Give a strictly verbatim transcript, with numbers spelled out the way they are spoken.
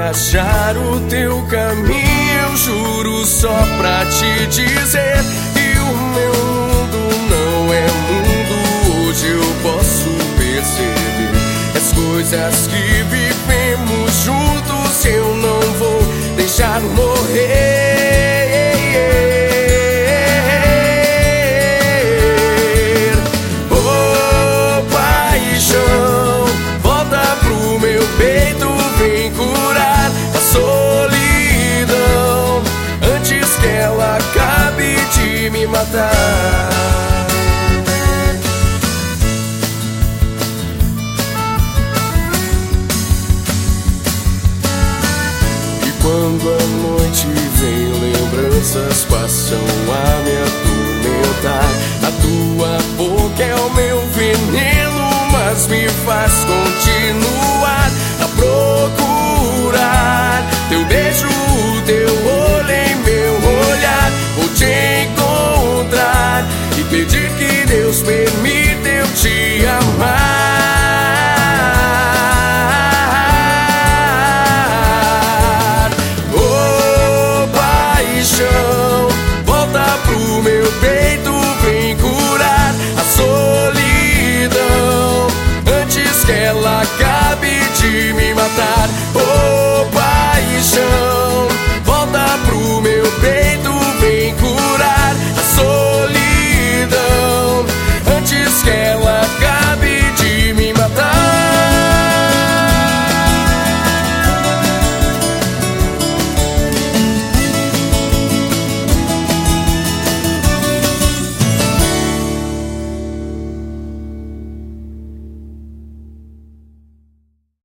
achar o teu caminho, eu juro só pra te dizer que o meu mundo não é mundo. Hoje eu posso perceber as coisas que vivemos juntos, eu não vou deixar morrer. Oh, paixão, volta pro meu peito, vem curar a solidão antes que ela acabe de me matar. Quando a noite vem, lembranças passam a me atormentar. A tua boca é o meu veneno, mas me faz continuar.